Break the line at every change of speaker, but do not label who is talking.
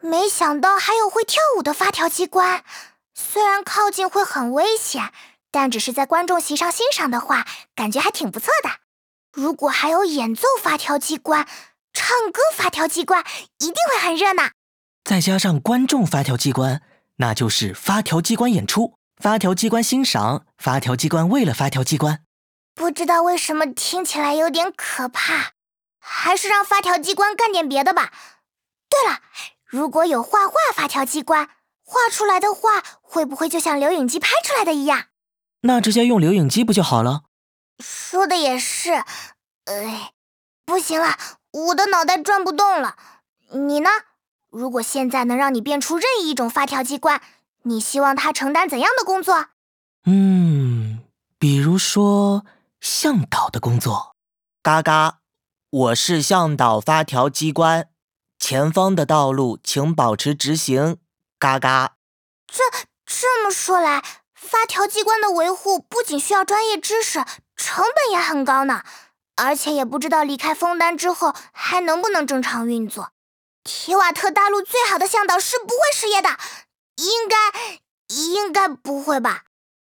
没想到还有会跳舞的发条机关，虽然靠近会很危险，但只是在观众席上欣赏的话，感觉还挺不错的。如果还有演奏发条机关、唱歌发条机关，一定会很热闹。
再加上观众发条机关，那就是发条机关演出、发条机关欣赏、发条机关为了发条机关。
不知道为什么听起来有点可怕，还是让发条机关干点别的吧。对了，如果有画画发条机关，画出来的画会不会就像留影机拍出来的一样？
那直接用留影机不就好了？
说的也是，不行了，我的脑袋转不动了。你呢？如果现在能让你变出任意一种发条机关，你希望它承担怎样的工作？
比如说向导的工作。嘎嘎，我是向导发条机关，前方的道路请保持直行。嘎嘎。
这么说来，发条机关的维护不仅需要专业知识，成本也很高呢。而且也不知道离开枫丹之后还能不能正常运作。提瓦特大陆最好的向导是不会失业的，应该不会吧？